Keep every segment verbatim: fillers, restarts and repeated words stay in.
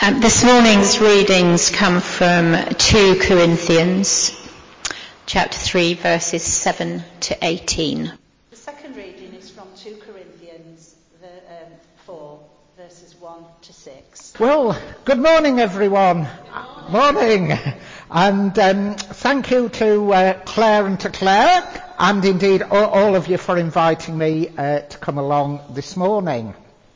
Um, this morning's readings come from two Corinthians, chapter three, verses seven to eighteen. The second reading is from two Corinthians the, um, four, verses one to six. Well, good morning, everyone. Good morning. morning. And um, thank you to uh, Claire and to Claire, and indeed all, all of you for inviting me uh, to come along this morning.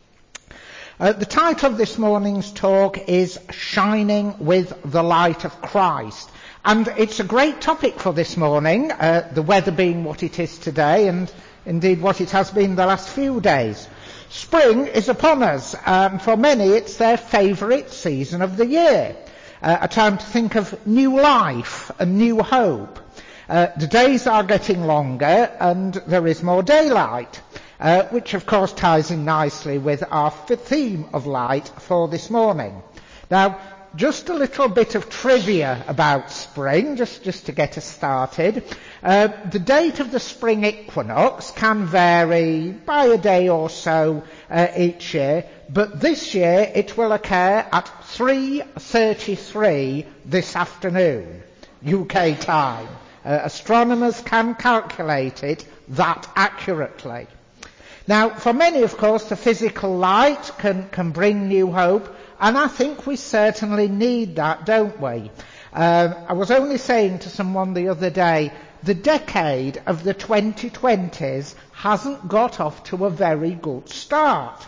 Uh, the title of this morning's talk is Shining with the Light of Christ. And it's a great topic for this morning, uh, the weather being what it is today, and indeed what it has been the last few days. Spring is upon us, and for many it's their favourite season of the year. Uh, a time to think of new life and new hope. Uh, the days are getting longer and there is more daylight. Uh, which of course ties in nicely with our theme of light for this morning. Now, just a little bit of trivia about spring, just, just to get us started. Uh, the date of the spring equinox can vary by a day or so uh, each year, but this year it will occur at three thirty-three this afternoon, U K time. Uh, astronomers can calculate it that accurately. Now, for many, of course, the physical light can, can bring new hope, and I think we certainly need that, don't we? Uh, I was only saying to someone the other day, the decade of the twenty twenties hasn't got off to a very good start.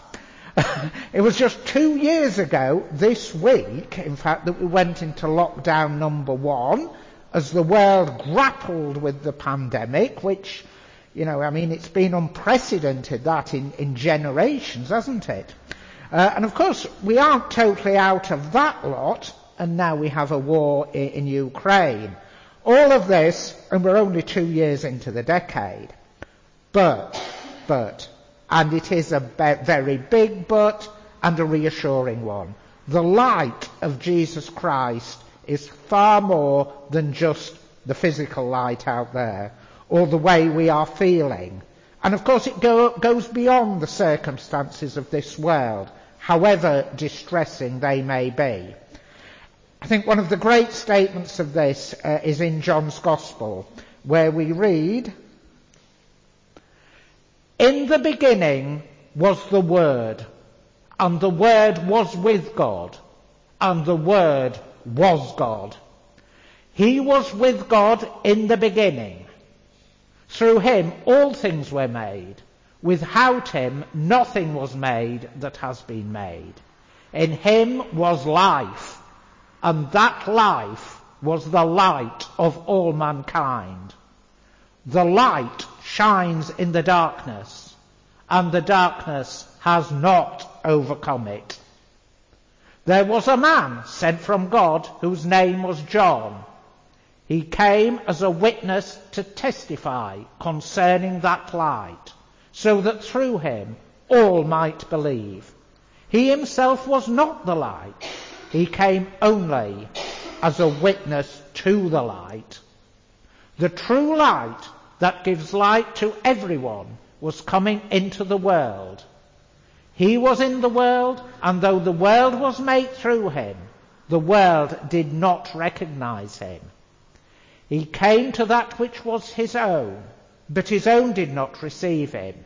It was just two years ago, this week, in fact, that we went into lockdown number one, as the world grappled with the pandemic, which... You know, I mean, it's been unprecedented, that, in, in generations, hasn't it? Uh, and of course, we aren't totally out of that lot, and now we have a war in, in Ukraine. All of this, and we're only two years into the decade. But, but, and it is a be- very big but, and a reassuring one. The light of Jesus Christ is far more than just the physical light out there, or the way we are feeling. And of course it go, goes beyond the circumstances of this world, however distressing they may be. I think one of the great statements of this uh, is in John's Gospel, where we read, "In the beginning was the Word, and the Word was with God, and the Word was God. He was with God in the beginning. Through him all things were made. Without him nothing was made that has been made. In him was life, and that life was the light of all mankind. The light shines in the darkness, and the darkness has not overcome it. There was a man sent from God whose name was John. He came as a witness to testify concerning that light, so that through him all might believe. He himself was not the light. He came only as a witness to the light. The true light that gives light to everyone was coming into the world. He was in the world, and though the world was made through him, the world did not recognize him. He came to that which was his own, but his own did not receive him.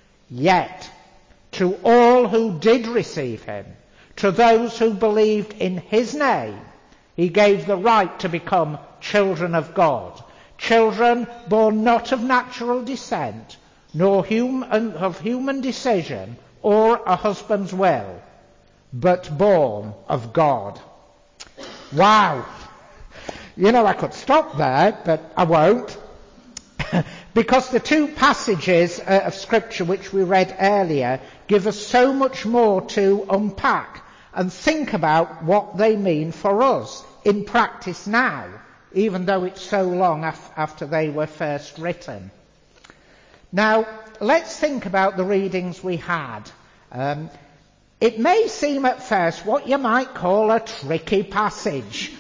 Yet, to all who did receive him, to those who believed in his name, he gave the right to become children of God, children born not of natural descent, nor human, of human decision, or a husband's will, but born of God." Wow! You know, I could stop there, but I won't. Because the two passages uh, of Scripture which we read earlier give us so much more to unpack and think about what they mean for us in practice now, even though it's so long af- after they were first written. Now, let's think about the readings we had. Um, it may seem at first what you might call a tricky passage.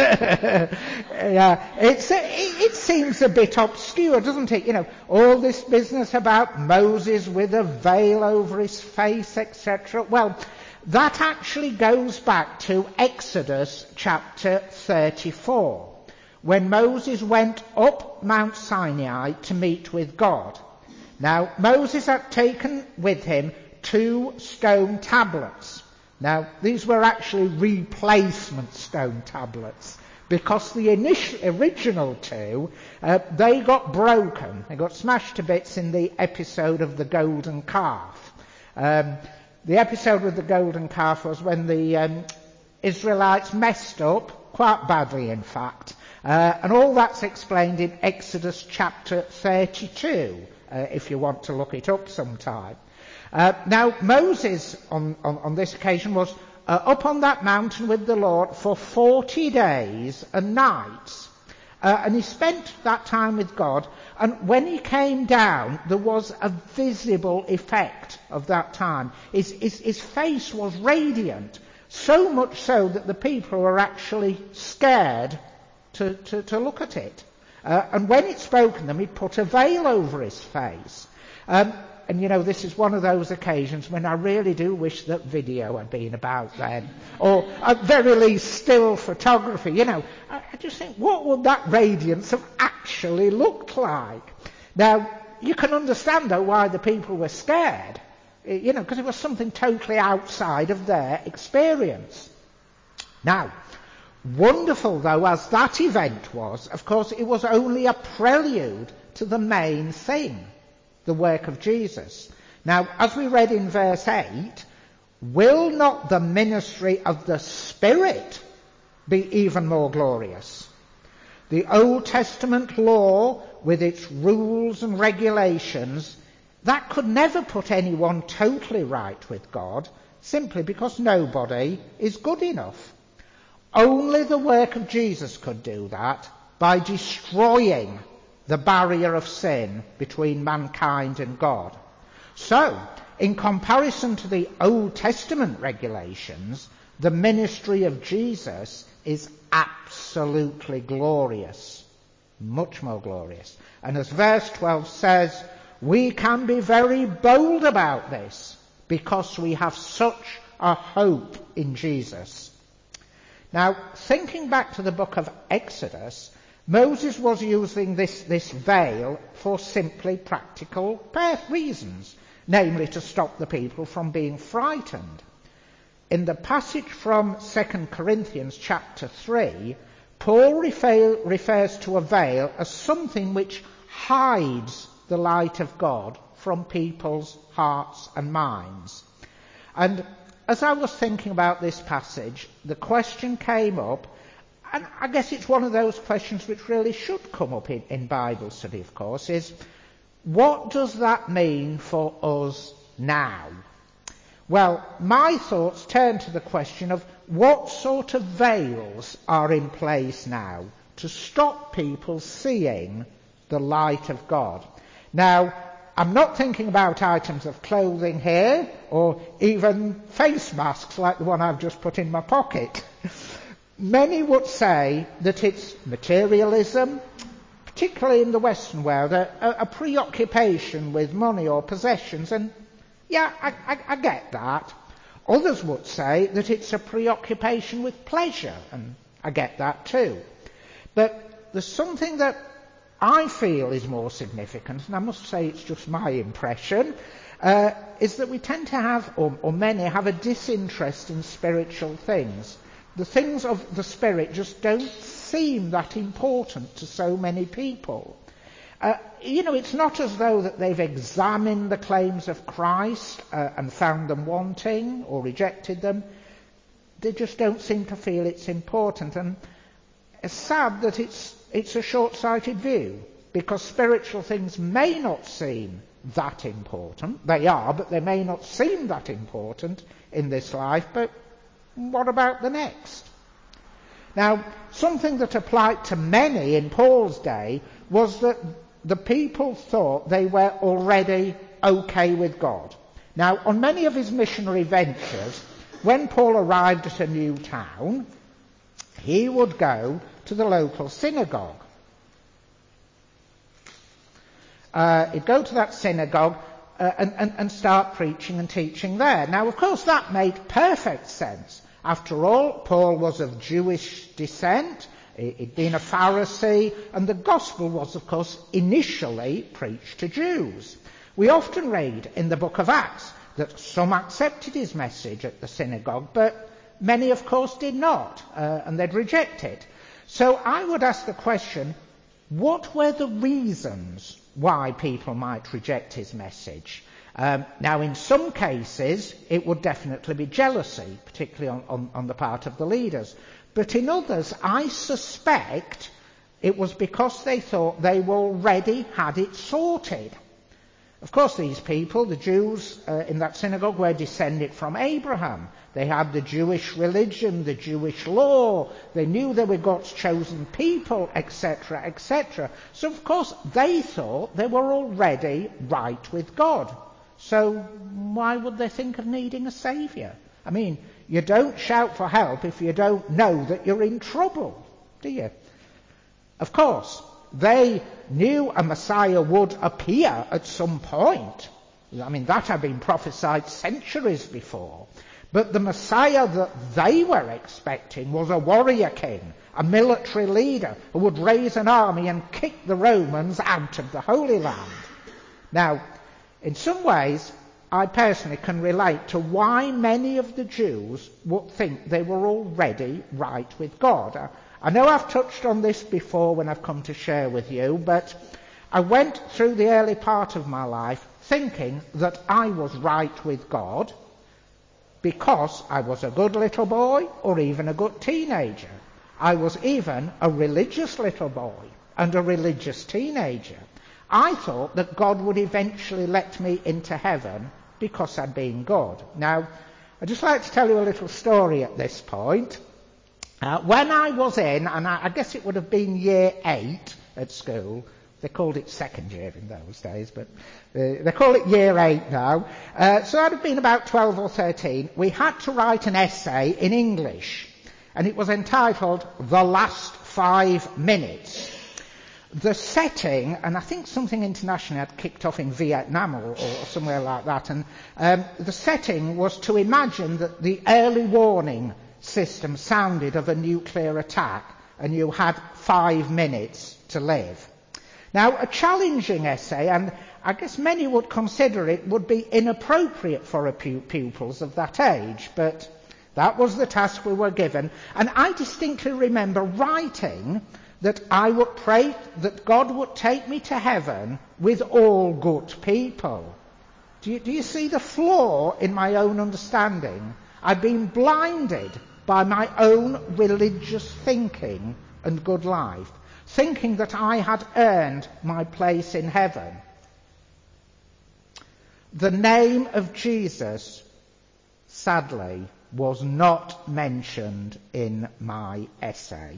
yeah, it's a, it, it seems a bit obscure, doesn't it? You know, all this business about Moses with a veil over his face, et cetera. Well, that actually goes back to Exodus chapter thirty-four, when Moses went up Mount Sinai to meet with God. Now, Moses had taken with him two stone tablets. Now, these were actually replacement stone tablets, because the initial, original two, uh, they got broken. They got smashed to bits in the episode of the golden calf. Um, the episode with the golden calf was when the um, Israelites messed up, quite badly in fact, uh, and all that's explained in Exodus chapter thirty-two, uh, if you want to look it up sometime. Uh, now, Moses, on, on, on this occasion, was uh, up on that mountain with the Lord for forty days and nights. Uh, and he spent that time with God. And when he came down, there was a visible effect of that time. His, his, his face was radiant, so much so that the people were actually scared to, to, to look at it. Uh, and when it spoke to them, he put a veil over his face. Um, And, you know, this is one of those occasions when I really do wish that video had been about then. Or, at very least, still photography. You know, I, I just think, what would that radiance have actually looked like? Now, you can understand, though, why the people were scared. You know, because it was something totally outside of their experience. Now, wonderful, though, as that event was, of course, it was only a prelude to the main thing. The work of Jesus. Now, as we read in verse eight, will not the ministry of the Spirit be even more glorious? The Old Testament law, with its rules and regulations, that could never put anyone totally right with God, simply because nobody is good enough. Only the work of Jesus could do that by destroying the barrier of sin between mankind and God. So, in comparison to the Old Testament regulations, the ministry of Jesus is absolutely glorious. Much more glorious. And as verse twelve says, we can be very bold about this because we have such a hope in Jesus. Now, thinking back to the book of Exodus, Moses was using this, this veil for simply practical reasons, namely to stop the people from being frightened. In the passage from Second Corinthians chapter three, Paul refer, refers to a veil as something which hides the light of God from people's hearts and minds. And as I was thinking about this passage, the question came up, and I guess it's one of those questions which really should come up in, in Bible study, of course, is what does that mean for us now? Well, my thoughts turn to the question of what sort of veils are in place now to stop people seeing the light of God. Now, I'm not thinking about items of clothing here, or even face masks like the one I've just put in my pocket. Many would say that it's materialism, particularly in the Western world, a, a preoccupation with money or possessions, and yeah, I, I, I get that. Others would say that it's a preoccupation with pleasure, and I get that too. But there's something that I feel is more significant, and I must say it's just my impression, uh, is that we tend to have, or, or many have, a disinterest in spiritual things. The things of the Spirit just don't seem that important to so many people. Uh, you know, it's not as though that they've examined the claims of Christ uh, and found them wanting or rejected them. They just don't seem to feel it's important. And it's sad that it's, it's a short-sighted view, because spiritual things may not seem that important. They are, but they may not seem that important in this life, but what about the next? Now, something that applied to many in Paul's day was that the people thought they were already okay with God. Now, on many of his missionary ventures, when Paul arrived at a new town, he would go to the local synagogue. Uh, he'd go to that synagogue, uh, and, and, and start preaching and teaching there. Now, of course, that made perfect sense. After all, Paul was of Jewish descent. He'd been a Pharisee, and the gospel was, of course, initially preached to Jews. We often read in the book of Acts that some accepted his message at the synagogue, but many, of course, did not, uh, and they'd reject it. So I would ask the question, what were the reasons why people might reject his message? Um, now, in some cases, it would definitely be jealousy, particularly on, on, on the part of the leaders. But in others, I suspect it was because they thought they already had it sorted. Of course, these people, the Jews uh, in that synagogue, were descended from Abraham. They had the Jewish religion, the Jewish law. They knew they were God's chosen people, et cetera, et cetera. So, of course, they thought they were already right with God. So why would they think of needing a saviour? I mean, you don't shout for help if you don't know that you're in trouble, do you? Of course, they knew a Messiah would appear at some point. I mean, that had been prophesied centuries before. But the Messiah that they were expecting was a warrior king, a military leader who would raise an army and kick the Romans out of the Holy Land. Now, in some ways, I personally can relate to why many of the Jews would think they were already right with God. I know I've touched on this before when I've come to share with you, but I went through the early part of my life thinking that I was right with God because I was a good little boy or even a good teenager. I was even a religious little boy and a religious teenager. I thought that God would eventually let me into heaven because I'd been good. Now, I'd just like to tell you a little story at this point. Uh, when I was in, and I, I guess it would have been year eight at school, they called it second year in those days, but uh, they call it year eight now. Uh, so I'd have been about twelve or thirteen. We had to write an essay in English, and it was entitled The Last Five Minutes. The setting, and I think something international had kicked off in Vietnam or, or somewhere like that, and um, the setting was to imagine that the early warning system sounded of a nuclear attack, and you had five minutes to live. Now, a challenging essay, and I guess many would consider it would be inappropriate for a pu- pupils of that age, but that was the task we were given, and I distinctly remember writing that I would pray that God would take me to heaven with all good people. Do you, do you see the flaw in my own understanding? I've been blinded by my own religious thinking and good life, thinking that I had earned my place in heaven. The name of Jesus, sadly, was not mentioned in my essay.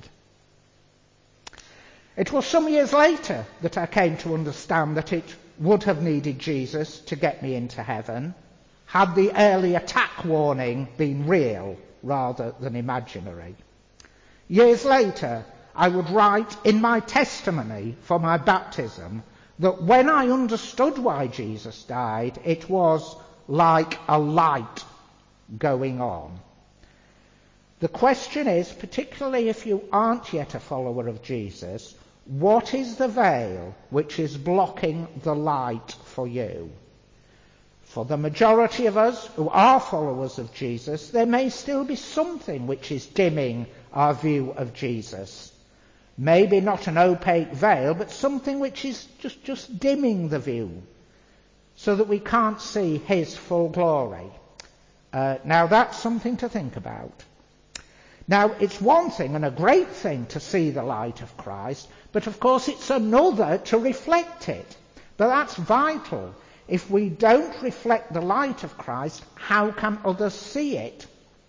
It was some years later that I came to understand that it would have needed Jesus to get me into heaven, had the early attack warning been real rather than imaginary. Years later, I would write in my testimony for my baptism that when I understood why Jesus died, it was like a light going on. The question is, particularly if you aren't yet a follower of Jesus, what is the veil which is blocking the light for you? For the majority of us who are followers of Jesus, there may still be something which is dimming our view of Jesus. Maybe not an opaque veil, but something which is just, just dimming the view so that we can't see his full glory. Uh, now that's something to think about. Now, it's one thing and a great thing to see the light of Christ, but of course it's another to reflect it. But that's vital. If we don't reflect the light of Christ, how can others see it?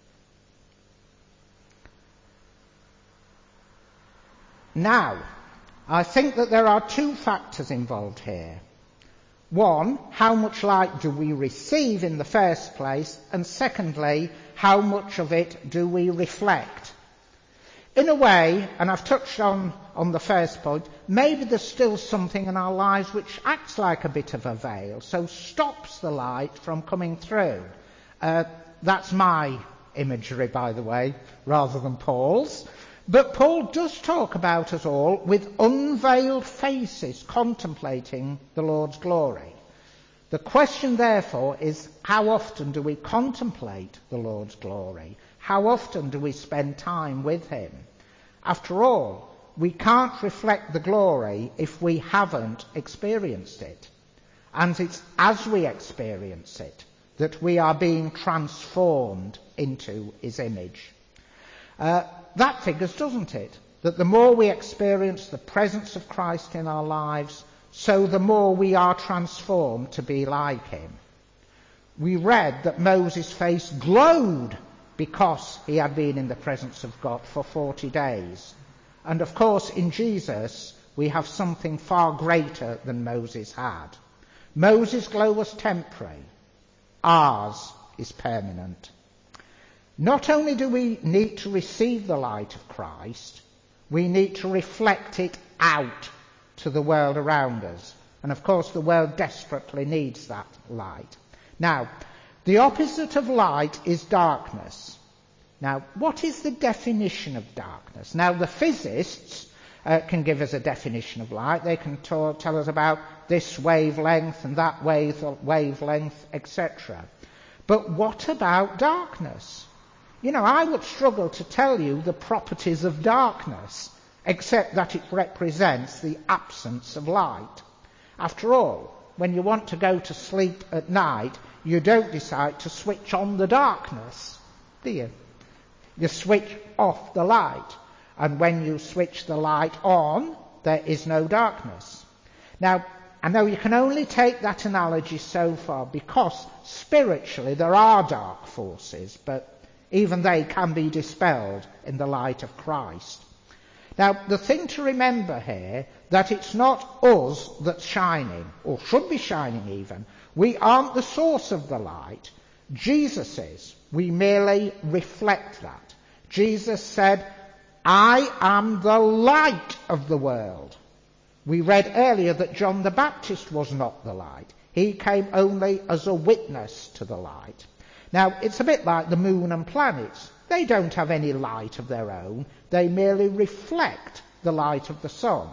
Now, I think that there are two factors involved here. One, how much light do we receive in the first place? And secondly, how much of it do we reflect? In a way, and I've touched on, on the first point, maybe there's still something in our lives which acts like a bit of a veil, so stops the light from coming through. Uh, that's my imagery, by the way, rather than Paul's. But Paul does talk about us all with unveiled faces contemplating the Lord's glory. The question, therefore, is how often do we contemplate the Lord's glory? How often do we spend time with him? After all, we can't reflect the glory if we haven't experienced it. And it's as we experience it that we are being transformed into his image. Uh, that figures, doesn't it? That the more we experience the presence of Christ in our lives, so the more we are transformed to be like him. We read that Moses' face glowed because he had been in the presence of God for forty days. And of course, in Jesus, we have something far greater than Moses had. Moses' glow was temporary. Ours is permanent. Not only do we need to receive the light of Christ, we need to reflect it out to the world around us. And of course, the world desperately needs that light. Now, the opposite of light is darkness. Now, what is the definition of darkness? Now, the physicists uh, can give us a definition of light. They can t- tell us about this wavelength and that wave- wavelength, et cetera. But what about darkness? You know, I would struggle to tell you the properties of darkness, except that it represents the absence of light. After all, when you want to go to sleep at night, you don't decide to switch on the darkness, do you? You switch off the light. And when you switch the light on, there is no darkness. Now, I know you can only take that analogy so far because spiritually there are dark forces, but even they can be dispelled in the light of Christ. Now, the thing to remember here, that it's not us that's shining, or should be shining even. We aren't the source of the light. Jesus is. We merely reflect that. Jesus said, I am the light of the world. We read earlier that John the Baptist was not the light. He came only as a witness to the light. Now, it's a bit like the moon and planets. They don't have any light of their own. They merely reflect the light of the sun.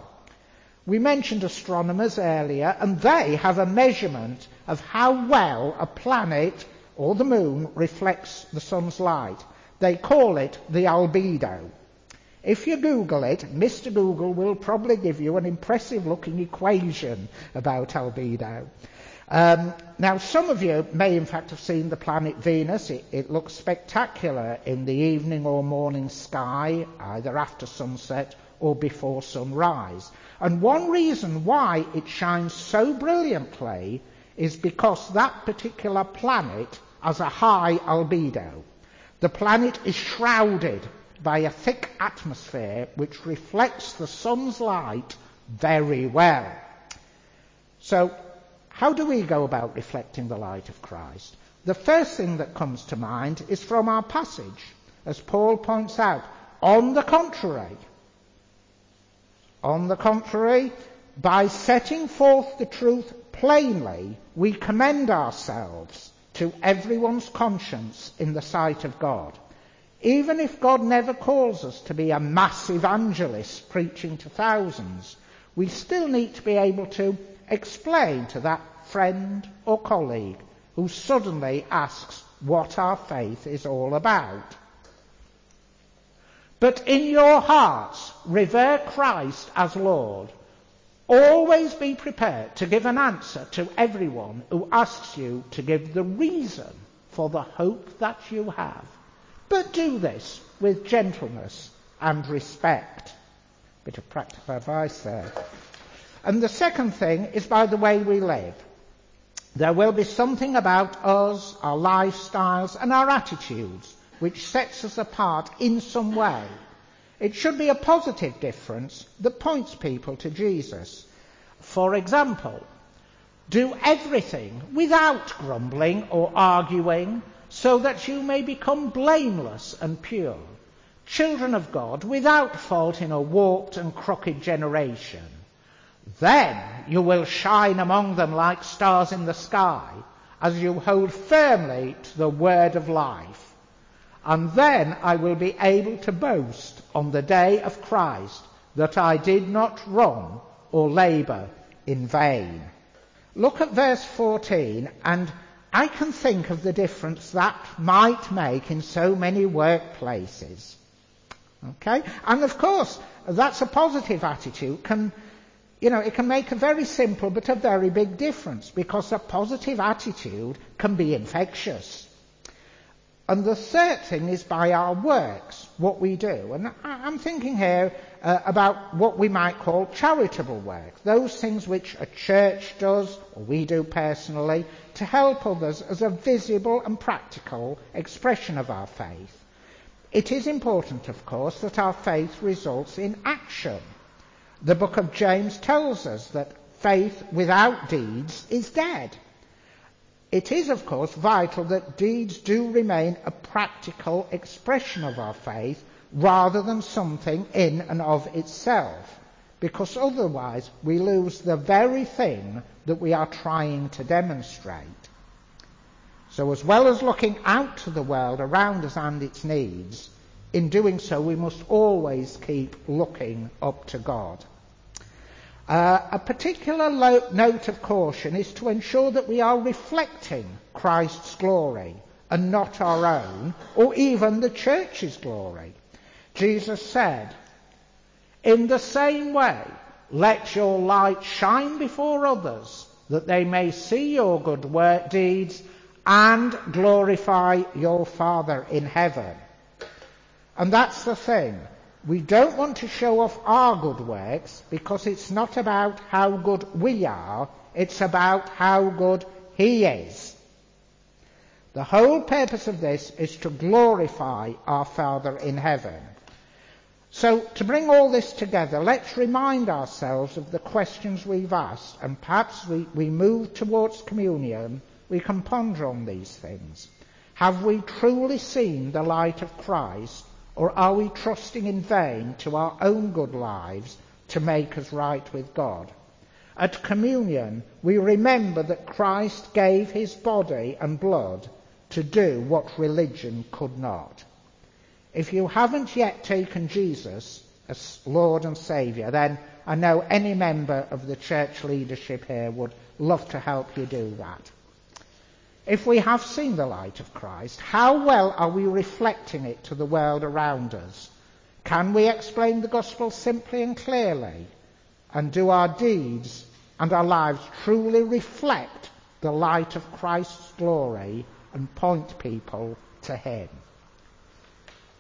We mentioned astronomers earlier, and they have a measurement of how well a planet or the moon reflects the sun's light. They call it the albedo. If you Google it, Mister Google will probably give you an impressive-looking equation about albedo. Um, now, some of you may in fact have seen the planet Venus. It, it looks spectacular in the evening or morning sky, either after sunset or before sunrise. And one reason why it shines so brilliantly is because that particular planet has a high albedo. The planet is shrouded by a thick atmosphere which reflects the sun's light very well. So, how do we go about reflecting the light of Christ? The first thing that comes to mind is from our passage. As Paul points out, on the contrary, on the contrary, by setting forth the truth plainly, we commend ourselves to everyone's conscience in the sight of God. Even if God never calls us to be a mass evangelist preaching to thousands, we still need to be able to explain to that friend or colleague who suddenly asks what our faith is all about. But in your hearts, revere Christ as Lord. Always be prepared to give an answer to everyone who asks you to give the reason for the hope that you have. But do this with gentleness and respect. Bit of practical advice there. And the second thing is by the way we live. There will be something about us, our lifestyles and our attitudes which sets us apart in some way. It should be a positive difference that points people to Jesus. For example, do everything without grumbling or arguing, so that you may become blameless and pure, children of God, without fault in a warped and crooked generation. Then you will shine among them like stars in the sky, as you hold firmly to the word of life. And then I will be able to boast on the day of Christ that I did not run or labour in vain. Look at verse fourteen, and I can think of the difference that might make in so many workplaces. Okay? And of course, that's a positive attitude. Can, you know, it can make a very simple but a very big difference, because a positive attitude can be infectious. And the third thing is by our works, what we do. And I'm thinking here uh, about what we might call charitable work, those things which a church does, or we do personally, to help others as a visible and practical expression of our faith. It is important, of course, that our faith results in action. The book of James tells us that faith without deeds is dead. It is, of course, vital that deeds do remain a practical expression of our faith rather than something in and of itself, because otherwise we lose the very thing that we are trying to demonstrate. So as well as looking out to the world around us and its needs, in doing so we must always keep looking up to God. Uh, a particular lo- note of caution is to ensure that we are reflecting Christ's glory and not our own, or even the church's glory. Jesus said, "In the same way, let your light shine before others, that they may see your good work deeds and glorify your Father in heaven." And that's the thing. We don't want to show off our good works, because it's not about how good we are, it's about how good He is. The whole purpose of this is to glorify our Father in heaven. So, to bring all this together, let's remind ourselves of the questions we've asked, and perhaps we, we move towards communion, we can ponder on these things. Have we truly seen the light of Christ, or are we trusting in vain to our own good lives to make us right with God? At communion, we remember that Christ gave his body and blood to do what religion could not. If you haven't yet taken Jesus as Lord and Saviour, then I know any member of the church leadership here would love to help you do that. If we have seen the light of Christ, how well are we reflecting it to the world around us? Can we explain the gospel simply and clearly? And do our deeds and our lives truly reflect the light of Christ's glory and point people to him?